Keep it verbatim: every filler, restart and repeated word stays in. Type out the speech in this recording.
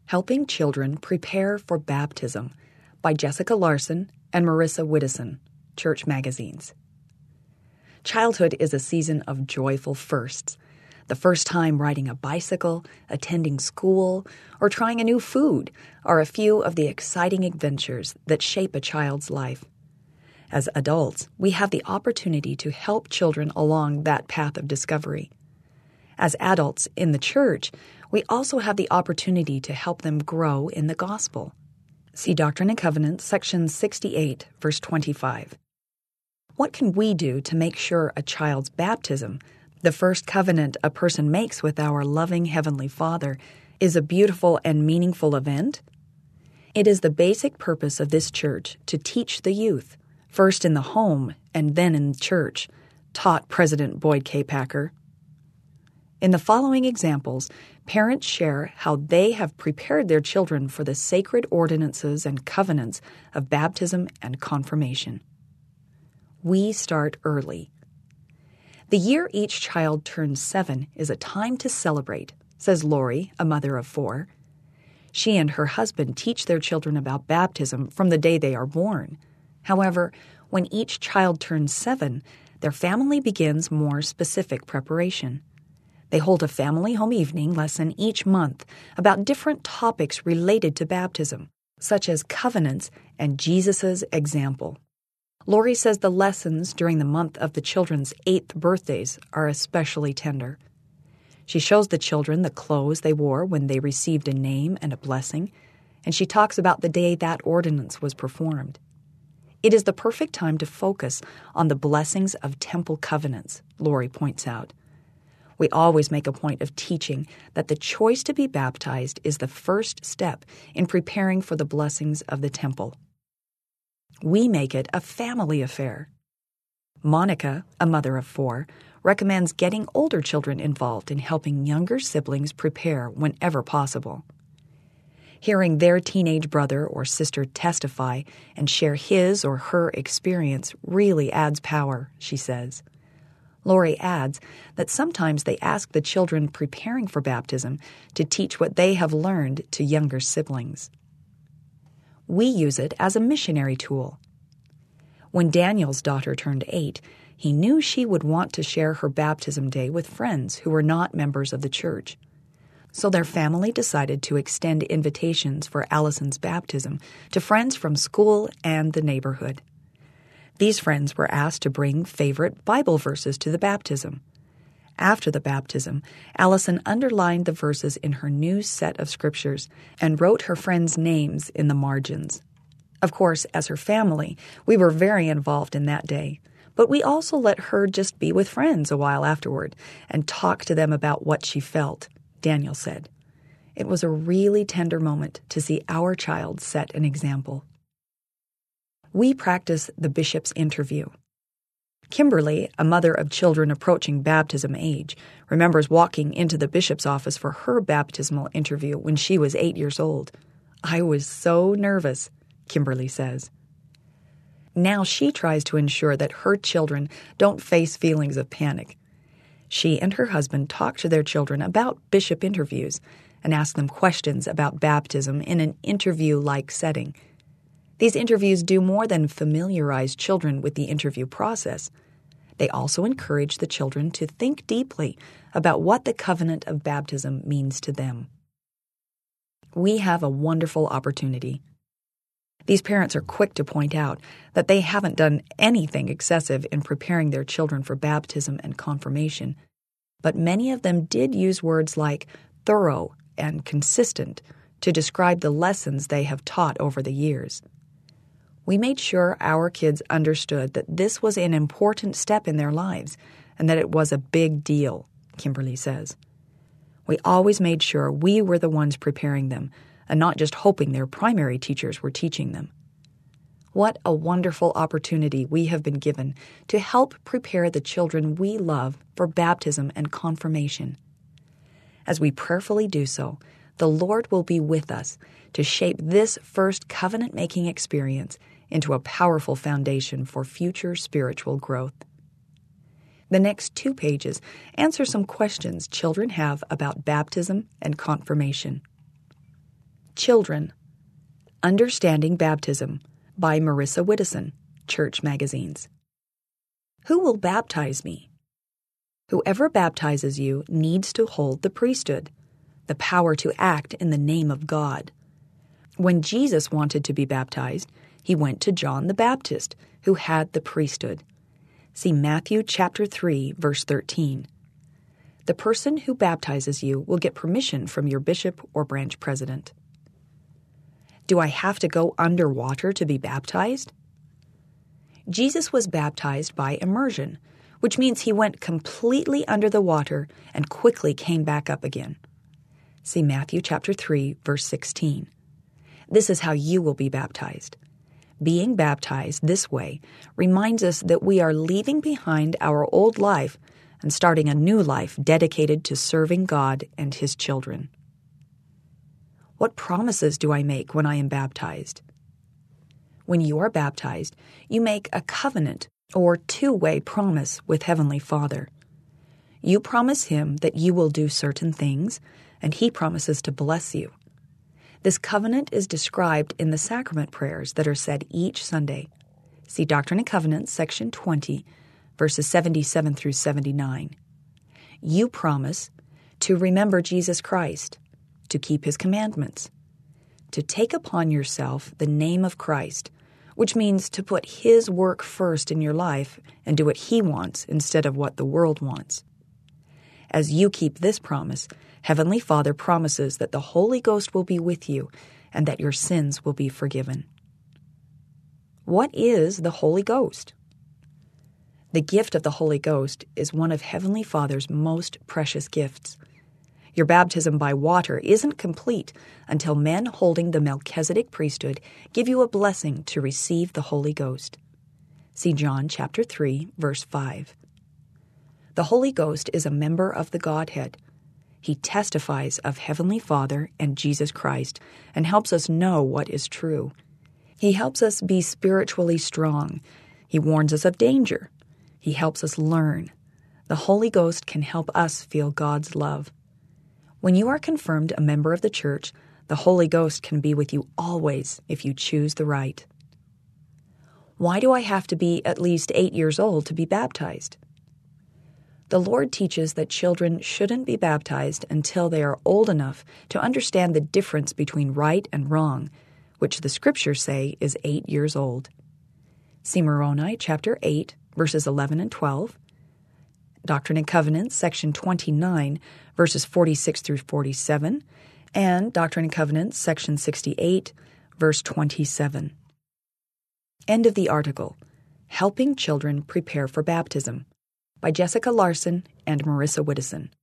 Helping Children Prepare for Baptism by Jessica Larson and Marissa Widdison, Church Magazines. Childhood is a season of joyful firsts. The first time riding a bicycle, attending school, or trying a new food are a few of the exciting adventures that shape a child's life. As adults, we have the opportunity to help children along that path of discovery. As adults in the church, we also have the opportunity to help them grow in the gospel. See Doctrine and Covenants, section sixty-eight, verse twenty-five. What can we do to make sure a child's baptism, the first covenant a person makes with our loving Heavenly Father, is a beautiful and meaningful event? It is the basic purpose of this church to teach the youth, first in the home and then in church, taught President Boyd K. Packer. In the following examples, parents share how they have prepared their children for the sacred ordinances and covenants of baptism and confirmation. We start early. The year each child turns seven is a time to celebrate, says Lori, a mother of four. She and her husband teach their children about baptism from the day they are born. However, when each child turns seven, their family begins more specific preparation. They hold a family home evening lesson each month about different topics related to baptism, such as covenants and Jesus' example. Lori says the lessons during the month of the children's eighth birthdays are especially tender. She shows the children the clothes they wore when they received a name and a blessing, and she talks about the day that ordinance was performed. It is the perfect time to focus on the blessings of temple covenants, Lori points out. We always make a point of teaching that the choice to be baptized is the first step in preparing for the blessings of the temple. We make it a family affair. Monica, a mother of four, recommends getting older children involved in helping younger siblings prepare whenever possible. Hearing their teenage brother or sister testify and share his or her experience really adds power, she says. Lori adds that sometimes they ask the children preparing for baptism to teach what they have learned to younger siblings. We use it as a missionary tool. When Daniel's daughter turned eight, he knew she would want to share her baptism day with friends who were not members of the church. So their family decided to extend invitations for Allison's baptism to friends from school and the neighborhood. These friends were asked to bring favorite Bible verses to the baptism. After the baptism, Allison underlined the verses in her new set of scriptures and wrote her friends' names in the margins. Of course, as her family, we were very involved in that day, but we also let her just be with friends a while afterward and talk to them about what she felt, Daniel said. It was a really tender moment to see our child set an example. We practice the bishop's interview. Kimberly, a mother of children approaching baptism age, remembers walking into the bishop's office for her baptismal interview when she was eight years old. I was so nervous, Kimberly says. Now she tries to ensure that her children don't face feelings of panic. She and her husband talk to their children about bishop interviews and ask them questions about baptism in an interview-like setting. These interviews do more than familiarize children with the interview process. They also encourage the children to think deeply about what the covenant of baptism means to them. We have a wonderful opportunity. These parents are quick to point out that they haven't done anything excessive in preparing their children for baptism and confirmation, but many of them did use words like thorough and consistent to describe the lessons they have taught over the years. We made sure our kids understood that this was an important step in their lives and that it was a big deal, Kimberly says. We always made sure we were the ones preparing them and not just hoping their primary teachers were teaching them. What a wonderful opportunity we have been given to help prepare the children we love for baptism and confirmation. As we prayerfully do so, the Lord will be with us to shape this first covenant-making experience into a powerful foundation for future spiritual growth. The next two pages answer some questions children have about baptism and confirmation. Children, Understanding Baptism by Marissa Whittison, Church Magazines. Who will baptize me? Whoever baptizes you needs to hold the priesthood, the power to act in the name of God. When Jesus wanted to be baptized, he went to John the Baptist, who had the priesthood. See Matthew chapter three, verse thirteen. The person who baptizes you will get permission from your bishop or branch president. Do I have to go underwater to be baptized? Jesus was baptized by immersion, which means he went completely under the water and quickly came back up again. See Matthew chapter three, verse sixteen. This is how you will be baptized. Being baptized this way reminds us that we are leaving behind our old life and starting a new life dedicated to serving God and His children. What promises do I make when I am baptized? When you are baptized, you make a covenant or two-way promise with Heavenly Father. You promise Him that you will do certain things, and He promises to bless you. This covenant is described in the sacrament prayers that are said each Sunday. See Doctrine and Covenants, section twenty, verses seventy-seven through seventy-nine. You promise to remember Jesus Christ, to keep His commandments, to take upon yourself the name of Christ, which means to put His work first in your life and do what He wants instead of what the world wants. As you keep this promise, Heavenly Father promises that the Holy Ghost will be with you and that your sins will be forgiven. What is the Holy Ghost? The gift of the Holy Ghost is one of Heavenly Father's most precious gifts. Your baptism by water isn't complete until men holding the Melchizedek priesthood give you a blessing to receive the Holy Ghost. See John chapter three, verse five. The Holy Ghost is a member of the Godhead. He testifies of Heavenly Father and Jesus Christ and helps us know what is true. He helps us be spiritually strong. He warns us of danger. He helps us learn. The Holy Ghost can help us feel God's love. When you are confirmed a member of the church, the Holy Ghost can be with you always if you choose the right. Why do I have to be at least eight years old to be baptized? The Lord teaches that children shouldn't be baptized until they are old enough to understand the difference between right and wrong, which the Scriptures say is eight years old. See Moroni chapter eight, verses eleven and twelve, Doctrine and Covenants, section twenty-nine, verses forty-six through forty-seven, and Doctrine and Covenants, section sixty-eight, verse twenty-seven. End of the article. Helping Children Prepare for Baptism by Jessica Larson and Marissa Whittison.